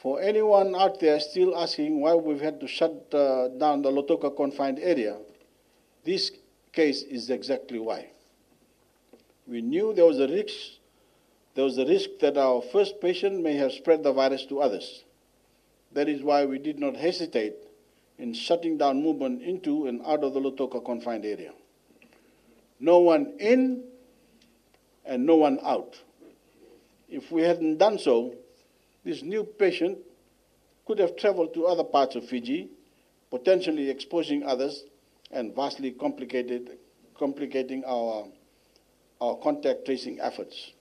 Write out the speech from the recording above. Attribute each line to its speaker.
Speaker 1: For anyone out there still asking why we've had to shut down the Lautoka confined area, this case is exactly why. We knew there was a risk that our first patient may have spread the virus to others. That is why we did not hesitate in shutting down movement into and out of the Lautoka confined area. No one in and no one out. If we hadn't done so, this new patient could have traveled to other parts of Fiji, potentially exposing others and vastly complicating our contact tracing efforts.